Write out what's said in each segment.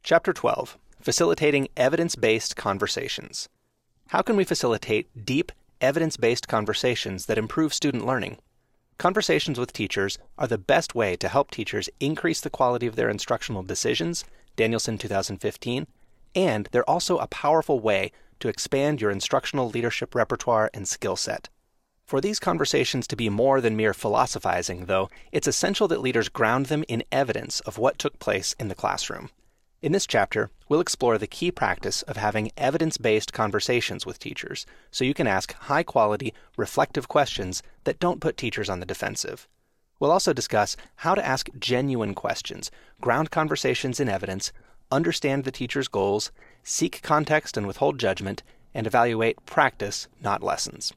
Chapter 12, Facilitating Evidence-Based Conversations. How can we facilitate deep, evidence-based conversations that improve student learning? Conversations with teachers are the best way to help teachers increase the quality of their instructional decisions, Danielson 2015, and they're also a powerful way to expand your instructional leadership repertoire and skill set. For these conversations to be more than mere philosophizing, though, it's essential that leaders ground them in evidence of what took place in the classroom. In this chapter, we'll explore the key practice of having evidence-based conversations with teachers, so you can ask high-quality, reflective questions that don't put teachers on the defensive. We'll also discuss how to ask genuine questions, ground conversations in evidence, understand the teacher's goals, seek context and withhold judgment, and evaluate practice, not lessons.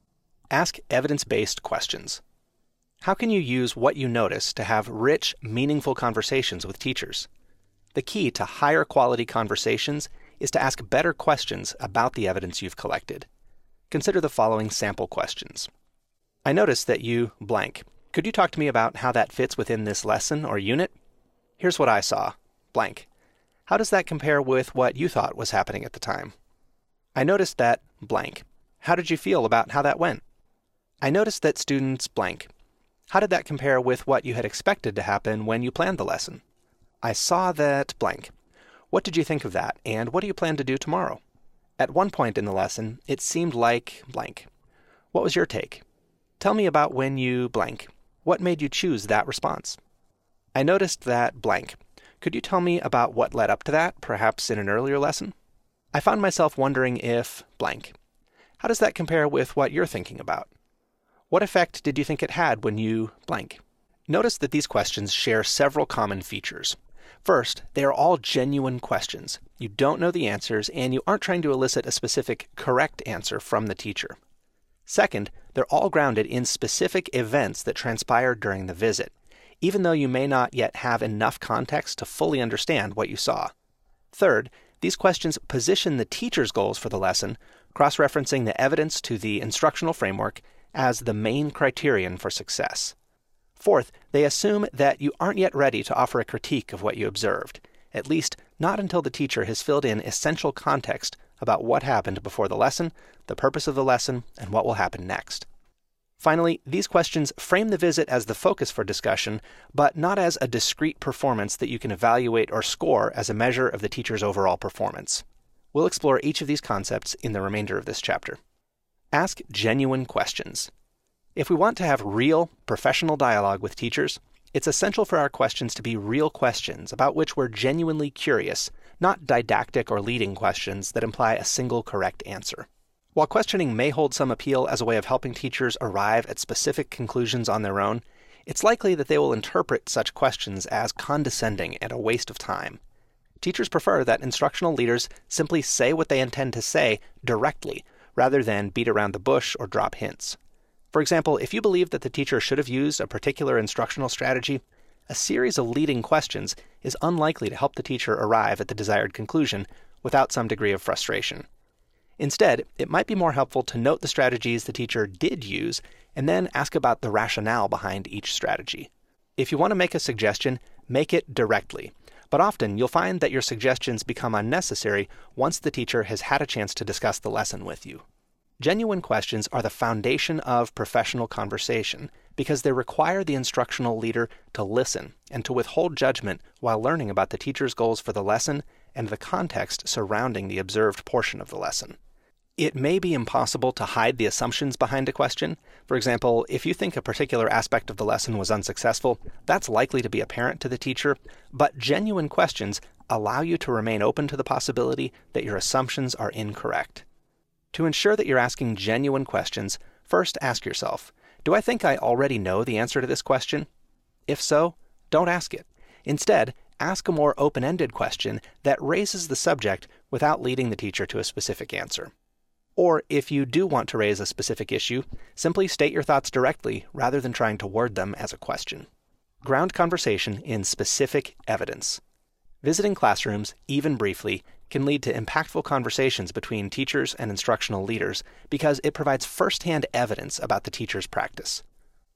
Ask evidence-based questions. How can you use what you notice to have rich, meaningful conversations with teachers? The key to higher quality conversations is to ask better questions about the evidence you've collected. Consider the following sample questions. I noticed that you blank. Could you talk to me about how that fits within this lesson or unit? Here's what I saw, blank. How does that compare with what you thought was happening at the time? I noticed that blank. How did you feel about how that went? I noticed that students blank. How did that compare with what you had expected to happen when you planned the lesson? I saw that blank. What did you think of that, and what do you plan to do tomorrow? At one point in the lesson, it seemed like blank. What was your take? Tell me about when you blank. What made you choose that response? I noticed that blank. Could you tell me about what led up to that, perhaps in an earlier lesson? I found myself wondering if blank. How does that compare with what you're thinking about? What effect did you think it had when you blank? Notice that these questions share several common features. First, they are all genuine questions. You don't know the answers, and you aren't trying to elicit a specific correct answer from the teacher. Second, they're all grounded in specific events that transpired during the visit, even though you may not yet have enough context to fully understand what you saw. Third, these questions position the teacher's goals for the lesson, cross-referencing the evidence to the instructional framework as the main criterion for success. Fourth, they assume that you aren't yet ready to offer a critique of what you observed, at least not until the teacher has filled in essential context about what happened before the lesson, the purpose of the lesson, and what will happen next. Finally, these questions frame the visit as the focus for discussion, but not as a discrete performance that you can evaluate or score as a measure of the teacher's overall performance. We'll explore each of these concepts in the remainder of this chapter. Ask genuine questions. If we want to have real, professional dialogue with teachers, it's essential for our questions to be real questions about which we're genuinely curious, not didactic or leading questions that imply a single correct answer. While questioning may hold some appeal as a way of helping teachers arrive at specific conclusions on their own, it's likely that they will interpret such questions as condescending and a waste of time. Teachers prefer that instructional leaders simply say what they intend to say directly, rather than beat around the bush or drop hints. For example, if you believe that the teacher should have used a particular instructional strategy, a series of leading questions is unlikely to help the teacher arrive at the desired conclusion without some degree of frustration. Instead, it might be more helpful to note the strategies the teacher did use and then ask about the rationale behind each strategy. If you want to make a suggestion, make it directly, but often you'll find that your suggestions become unnecessary once the teacher has had a chance to discuss the lesson with you. Genuine questions are the foundation of professional conversation because they require the instructional leader to listen and to withhold judgment while learning about the teacher's goals for the lesson and the context surrounding the observed portion of the lesson. It may be impossible to hide the assumptions behind a question. For example, if you think a particular aspect of the lesson was unsuccessful, that's likely to be apparent to the teacher, but genuine questions allow you to remain open to the possibility that your assumptions are incorrect. To ensure that you're asking genuine questions, first ask yourself, do I think I already know the answer to this question? If so, don't ask it. Instead, ask a more open-ended question that raises the subject without leading the teacher to a specific answer. Or, if you do want to raise a specific issue, simply state your thoughts directly rather than trying to word them as a question. Ground conversation in specific evidence. Visiting classrooms, even briefly, can lead to impactful conversations between teachers and instructional leaders because it provides first-hand evidence about the teacher's practice.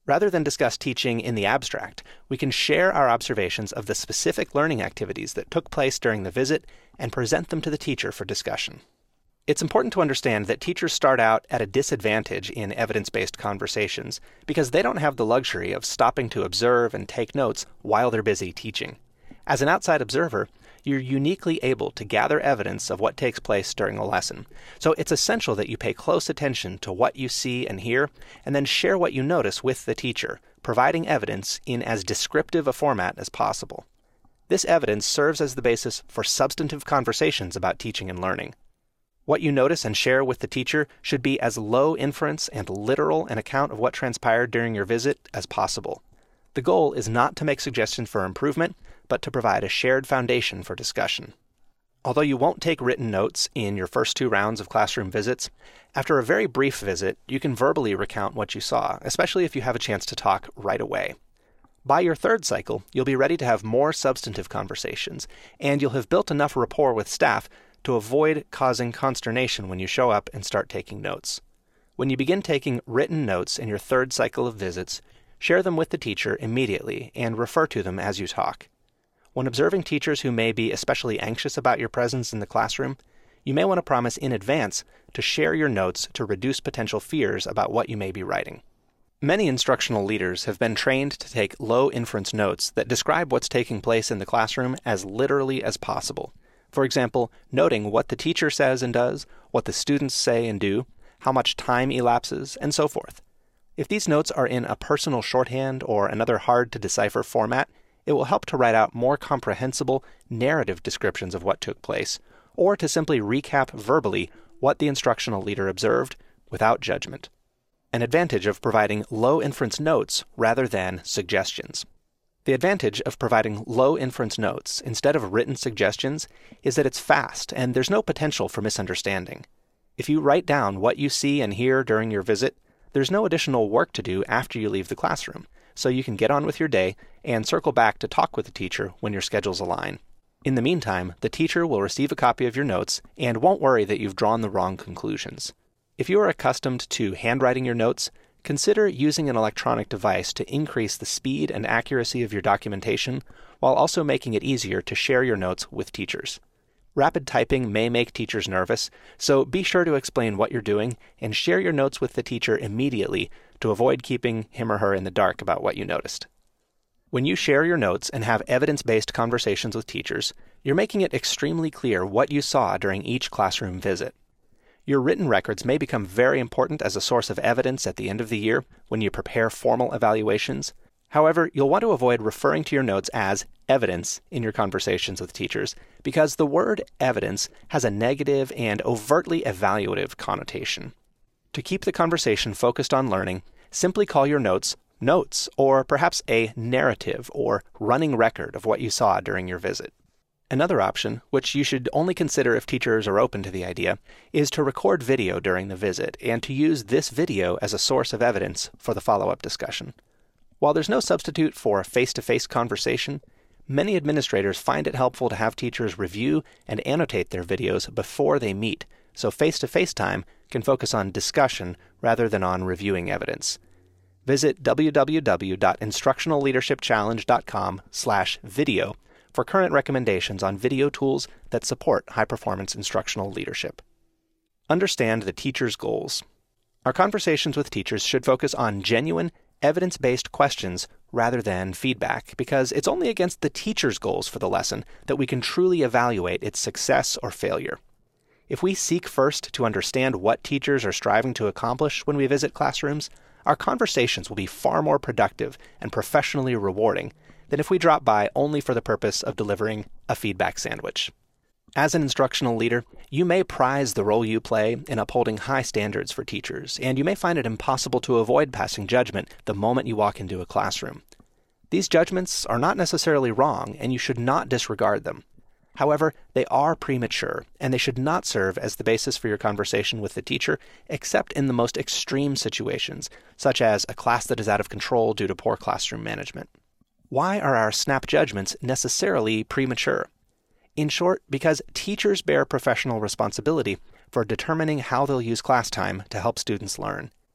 Rather than discuss teaching in the abstract, we can share our observations of the specific learning activities that took place during the visit and present them to the teacher for discussion. It's important to understand that teachers start out at a disadvantage in evidence-based conversations because they don't have the luxury of stopping to observe and take notes while they're busy teaching. As an outside observer, you're uniquely able to gather evidence of what takes place during a lesson. So it's essential that you pay close attention to what you see and hear, and then share what you notice with the teacher, providing evidence in as descriptive a format as possible. This evidence serves as the basis for substantive conversations about teaching and learning. What you notice and share with the teacher should be as low inference and literal an account of what transpired during your visit as possible. The goal is not to make suggestions for improvement, but to provide a shared foundation for discussion. Although you won't take written notes in your first 2 rounds of classroom visits, after a very brief visit, you can verbally recount what you saw, especially if you have a chance to talk right away. By your 3rd cycle, you'll be ready to have more substantive conversations, and you'll have built enough rapport with staff to avoid causing consternation when you show up and start taking notes. When you begin taking written notes in your 3rd cycle of visits, share them with the teacher immediately and refer to them as you talk. When observing teachers who may be especially anxious about your presence in the classroom, you may want to promise in advance to share your notes to reduce potential fears about what you may be writing. Many instructional leaders have been trained to take low-inference notes that describe what's taking place in the classroom as literally as possible. For example, noting what the teacher says and does, what the students say and do, how much time elapses, and so forth. If these notes are in a personal shorthand or another hard-to-decipher format, it will help to write out more comprehensible narrative descriptions of what took place, or to simply recap verbally what the instructional leader observed without judgment. An advantage of providing low-inference notes rather than suggestions. The advantage of providing low-inference notes instead of written suggestions is that it's fast and there's no potential for misunderstanding. If you write down what you see and hear during your visit, there's no additional work to do after you leave the classroom, so you can get on with your day and circle back to talk with the teacher when your schedules align. In the meantime, the teacher will receive a copy of your notes and won't worry that you've drawn the wrong conclusions. If you are accustomed to handwriting your notes, consider using an electronic device to increase the speed and accuracy of your documentation while also making it easier to share your notes with teachers. Rapid typing may make teachers nervous, so be sure to explain what you're doing and share your notes with the teacher immediately to avoid keeping him or her in the dark about what you noticed. When you share your notes and have evidence-based conversations with teachers, you're making it extremely clear what you saw during each classroom visit. Your written records may become very important as a source of evidence at the end of the year when you prepare formal evaluations. However, you'll want to avoid referring to your notes as evidence in your conversations with teachers because the word evidence has a negative and overtly evaluative connotation. To keep the conversation focused on learning, simply call your notes notes, or perhaps a narrative or running record of what you saw during your visit. Another option, which you should only consider if teachers are open to the idea, is to record video during the visit and to use this video as a source of evidence for the follow-up discussion. While there's no substitute for a face-to-face conversation, many administrators find it helpful to have teachers review and annotate their videos before they meet, so face-to-face time can focus on discussion rather than on reviewing evidence. Visit www.instructionalleadershipchallenge.com/video for current recommendations on video tools that support high-performance instructional leadership. Understand the teacher's goals. Our conversations with teachers should focus on genuine, evidence-based questions rather than feedback, because it's only against the teacher's goals for the lesson that we can truly evaluate its success or failure. If we seek first to understand what teachers are striving to accomplish when we visit classrooms, our conversations will be far more productive and professionally rewarding than if we drop by only for the purpose of delivering a feedback sandwich. As an instructional leader, you may prize the role you play in upholding high standards for teachers, and you may find it impossible to avoid passing judgment the moment you walk into a classroom. These judgments are not necessarily wrong, and you should not disregard them. However, they are premature, and they should not serve as the basis for your conversation with the teacher, except in the most extreme situations, such as a class that is out of control due to poor classroom management. Why are our snap judgments necessarily premature? In short, because teachers bear professional responsibility for determining how they'll use class time to help students learn.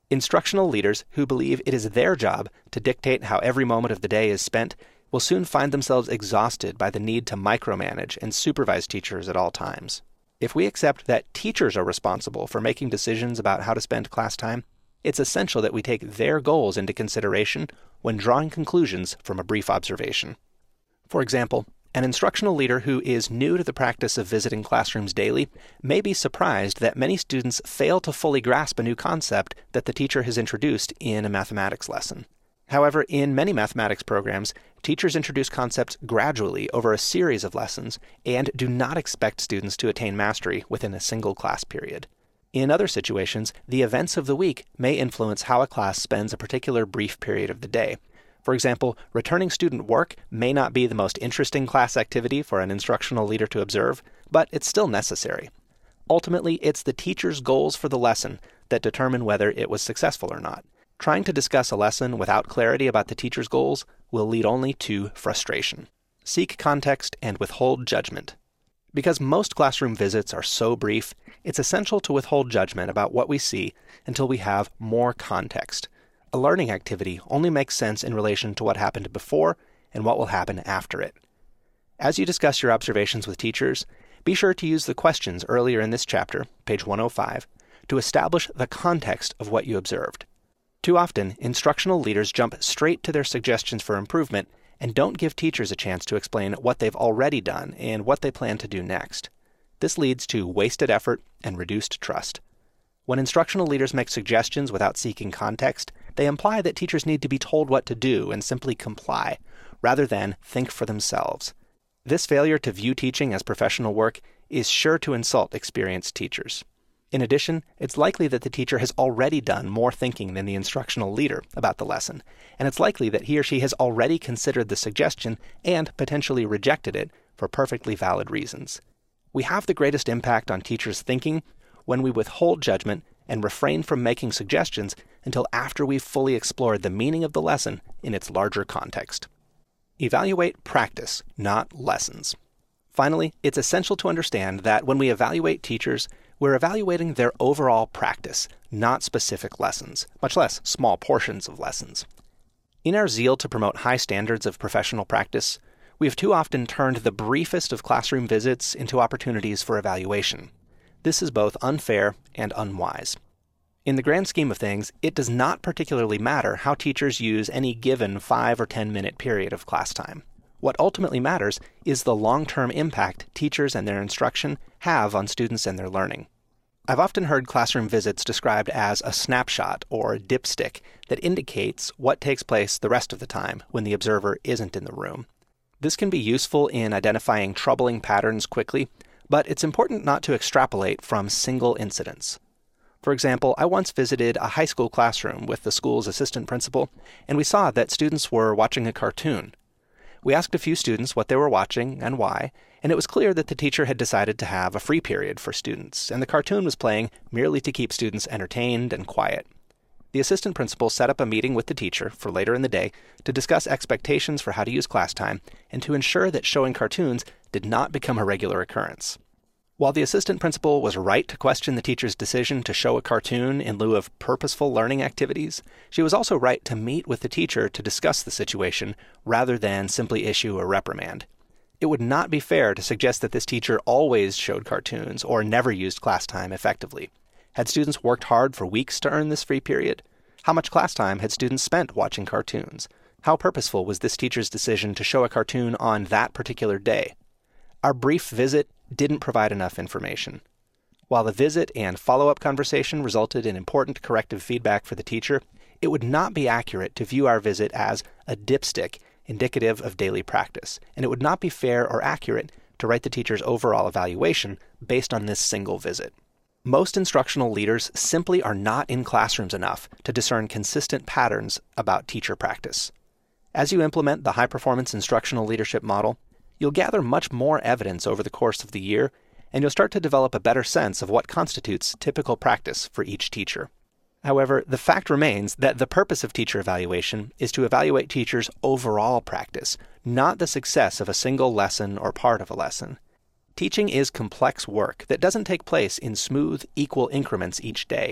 Instructional leaders who believe it is their job to dictate how every moment of the day is spent will soon find themselves exhausted by the need to micromanage and supervise teachers at all times. If we accept that teachers are responsible for making decisions about how to spend class time, it's essential that we take their goals into consideration when drawing conclusions from a brief observation. For example, an instructional leader who is new to the practice of visiting classrooms daily may be surprised that many students fail to fully grasp a new concept that the teacher has introduced in a mathematics lesson. However, in many mathematics programs, teachers introduce concepts gradually over a series of lessons and do not expect students to attain mastery within a single class period. In other situations, the events of the week may influence how a class spends a particular brief period of the day. For example, returning student work may not be the most interesting class activity for an instructional leader to observe, but it's still necessary. Ultimately, it's the teacher's goals for the lesson that determine whether it was successful or not. Trying to discuss a lesson without clarity about the teacher's goals will lead only to frustration. Seek context and withhold judgment. Because most classroom visits are so brief, it's essential to withhold judgment about what we see until we have more context. A learning activity only makes sense in relation to what happened before and what will happen after it. As you discuss your observations with teachers, be sure to use the questions earlier in this chapter, page 105, to establish the context of what you observed. Too often, instructional leaders jump straight to their suggestions for improvement and don't give teachers a chance to explain what they've already done and what they plan to do next. This leads to wasted effort and reduced trust. When instructional leaders make suggestions without seeking context, they imply that teachers need to be told what to do and simply comply, rather than think for themselves. This failure to view teaching as professional work is sure to insult experienced teachers. In addition, it's likely that the teacher has already done more thinking than the instructional leader about the lesson, and it's likely that he or she has already considered the suggestion and potentially rejected it for perfectly valid reasons. We have the greatest impact on teachers' thinking when we withhold judgment and refrain from making suggestions until after we've fully explored the meaning of the lesson in its larger context. Evaluate practice, not lessons. Finally, it's essential to understand that when we evaluate teachers, we're evaluating their overall practice, not specific lessons, much less small portions of lessons. In our zeal to promote high standards of professional practice, we have too often turned the briefest of classroom visits into opportunities for evaluation. This is both unfair and unwise. In the grand scheme of things, it does not particularly matter how teachers use any given 5 or 10-minute period of class time. What ultimately matters is the long-term impact teachers and their instruction have on students and their learning. I've often heard classroom visits described as a snapshot or dipstick that indicates what takes place the rest of the time when the observer isn't in the room. This can be useful in identifying troubling patterns quickly, but it's important not to extrapolate from single incidents. For example, I once visited a high school classroom with the school's assistant principal, and we saw that students were watching a cartoon. We asked a few students what they were watching and why, and it was clear that the teacher had decided to have a free period for students, and the cartoon was playing merely to keep students entertained and quiet. The assistant principal set up a meeting with the teacher for later in the day to discuss expectations for how to use class time and to ensure that showing cartoons did not become a regular occurrence. While the assistant principal was right to question the teacher's decision to show a cartoon in lieu of purposeful learning activities, she was also right to meet with the teacher to discuss the situation rather than simply issue a reprimand. It would not be fair to suggest that this teacher always showed cartoons or never used class time effectively. Had students worked hard for weeks to earn this free period? How much class time had students spent watching cartoons? How purposeful was this teacher's decision to show a cartoon on that particular day? Our brief visit didn't provide enough information. While the visit and follow-up conversation resulted in important corrective feedback for the teacher, it would not be accurate to view our visit as a dipstick indicative of daily practice, and it would not be fair or accurate to write the teacher's overall evaluation based on this single visit. Most instructional leaders simply are not in classrooms enough to discern consistent patterns about teacher practice. As you implement the high-performance instructional leadership model, you'll gather much more evidence over the course of the year, and you'll start to develop a better sense of what constitutes typical practice for each teacher. However, the fact remains that the purpose of teacher evaluation is to evaluate teachers' overall practice, not the success of a single lesson or part of a lesson. Teaching is complex work that doesn't take place in smooth, equal increments each day.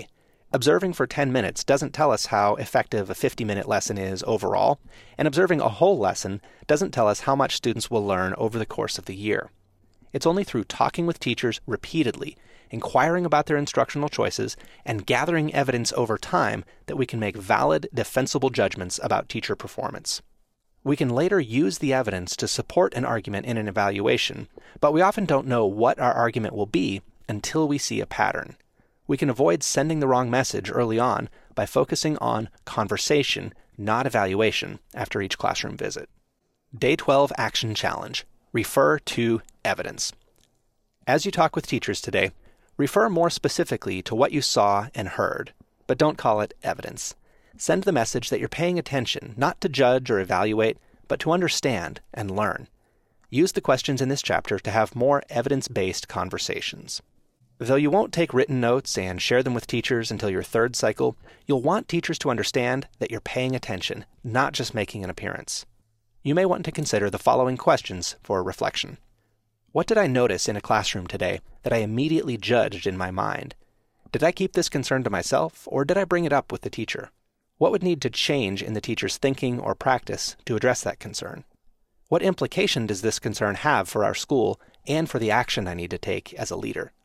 Observing for 10 minutes doesn't tell us how effective a 50-minute lesson is overall, and observing a whole lesson doesn't tell us how much students will learn over the course of the year. It's only through talking with teachers repeatedly, inquiring about their instructional choices, and gathering evidence over time that we can make valid, defensible judgments about teacher performance. We can later use the evidence to support an argument in an evaluation, but we often don't know what our argument will be until we see a pattern. We can avoid sending the wrong message early on by focusing on conversation, not evaluation, after each classroom visit. Day 12 Action Challenge. Refer to evidence. As you talk with teachers today, refer more specifically to what you saw and heard, but don't call it evidence. Send the message that you're paying attention, not to judge or evaluate, but to understand and learn. Use the questions in this chapter to have more evidence-based conversations. Though you won't take written notes and share them with teachers until your third cycle, you'll want teachers to understand that you're paying attention, not just making an appearance. You may want to consider the following questions for reflection. What did I notice in a classroom today that I immediately judged in my mind? Did I keep this concern to myself, or did I bring it up with the teacher? What would need to change in the teacher's thinking or practice to address that concern? What implication does this concern have for our school and for the action I need to take as a leader?